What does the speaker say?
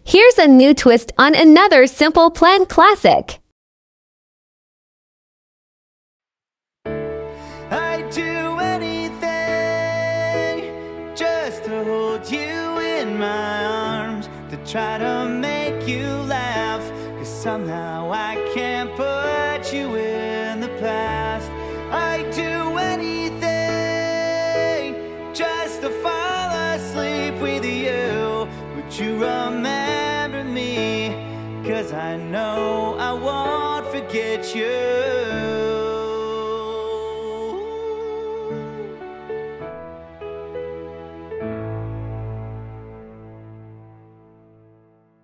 Here's a new twist on another Simple Plan classic. I'd do anything just to hold you in my arms, to try to make you laugh, 'cause somehow I can't put you in the past. I'd do anything just to fall asleep with you. Would you remember me? 'Cause I know I won't forget you.